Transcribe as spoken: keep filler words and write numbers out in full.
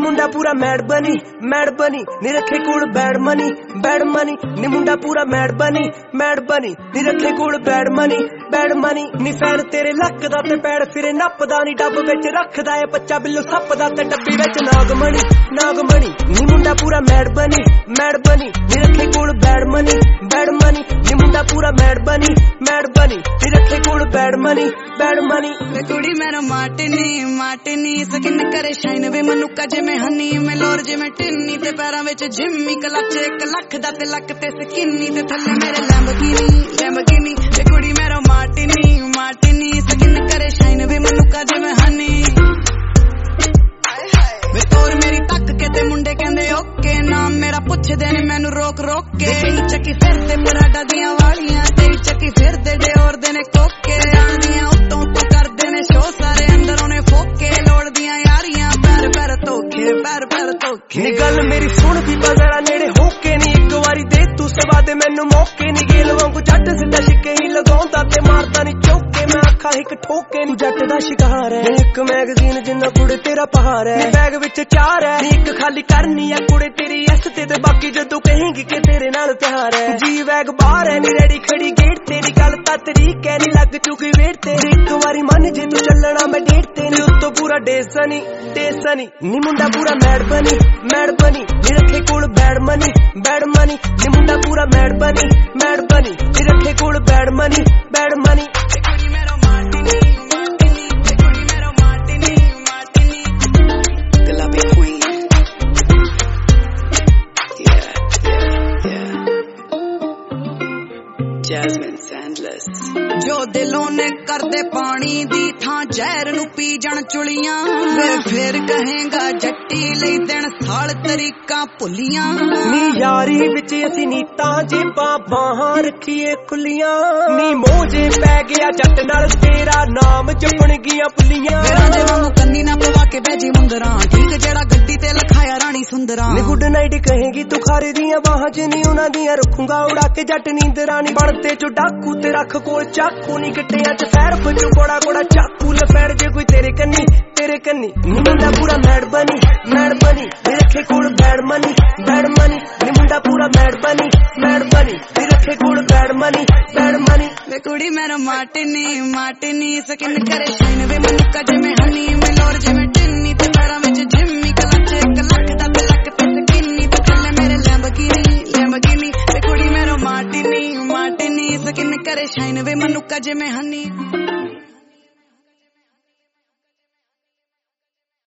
मुंडा पूरा मैड बनी मैड बनी नी रखे कोल बैड मनी बैड मनी नी मुंडा पूरा मैड बनी मैड बनी नी रखे कोल बैड मनी बैड मनी नी फैन तेरे लक दा ते पैड़ फिरे नपदा नी डब विच रखदा ए बच्चा बिल्लो सप दा ते डब्बी विच नागमणी नागमणी नी मुंडा पूरा मैड बनी मैड बनी नी रखे कोल बैड मनी बैड मनी नी मुंडा पूरा मैड बनी मैड बनी नी रखे कोल बैड मनी बैड मनी वे कुड़ी मेरा मार्टिनी मार्टिनी स्किन करे शाइन वे मनुका जिवें हनी मैं लोर जिवें टिन्नी ते पैरां विच जिम्मी क्लच एक लख दा ते लक ते स्किनी ते थल्ले मेरे लैम्बोर्गिनी लैम्बोर्गिनी वे कुड़ी मेरा मार्टिनी मार्टिनी स्किन करे शाइन वे मनुका जिवें हनी वे तोर मेरी तक के ते मुंडे कहंदे ओके नाम मेरा पुछदे ने मैनू रोक रोक के चक्की फिरदे पराडा दियां वालियां ते चक्की फिरदे डे और दे ने कोके आंदियां उत्तों उत्तों करदे ने शो सारे अंदर ओने फोके लोड़ दियां यारियां पैर पैर धोखे पैर पैर धोखे नी गल मेरी सुन दी जरा नेड़े होके नी एक वारी दे तू सवा दे मैनू मौके नी गेल वांगू जट सिद्धा शिके ही लगाउंदा ते मारदा नी चौके मैं आखा एक ठोके नी जट दा शिकार है एक मैगजीन जिन्ना कुड़े तेरा पहाड़ है बैग विच चार है एक खाली करनी है कुड़े तेरी एस ते ते बाकी जदों कहेंगी कि तेरे नाल प्यार है जी वैग बाहर है नी रेडी खड़ी गेट तेरी गल ता तरीक है नी लग चुकी वेट तेरी एक वारी मन जे तू चलना मैं डेट ते नी उत्तों पूरा डेसनी डेसनी नी मुंडा पूरा मैड बनी मैड बनी नी रखे कोल बैड मनी बैड मनी नी मुंडा पूरा मैड बनी मैड बनी नी रखे कोल bad money bad money Jasmine Sandless जो दिलों ने कर दे पानी दी थां जहर नू पी जान चुलियां वे फिर कहेगा जट्टी लई दिन साल तरीका भुलियां नी यारी विच असी नीतां जेबां बाहां रखीए खुलियां नी मोजे पै गया जट नाल तेरा नाम जपण गियां पुलियां मेरा जे वांगू कन्नी ना पवा के भेजी मुंदरां ठीक जेड़ा गड्डी ते लखाया रानी सुंदरां नी गुड नाइट कहेगी तू खारे दियां बाहां च नी उना दियां रखूंगा उड़ा के जट नींदरां नी बनते जो डाकू ते रख कोल चाकू नी गट्टियां च फैर बजू कोड़ा कोड़ा चाकू लफैड़ जे कोई तेरे कन्नी तेरे कन्नी नी मुंडा पूरा मैड बनी मैड बनी नी रखे कोल बैड मनी बैड मनी नी मुंडा पूरा मैड बनी मैड बनी नी रखे कोल बैड मनी बैड मनी वे कुड़ी मेरा मार्टिनी मार्टिनी स्किन करे शाइन वे मनुका जिवें हनी मैं लोर जिवें टिन्नी ते पैरां विच जिम्मी क्लच एक लख दा ते लक ते स्किनी ते थल्ले मेरे लैम्बोर्गिनी लैम्बोर्गिनी वे कुड़ी मेरा मार्टिनी मार्टिनी स्किन करे शाइन वे मनुका जिवें हनी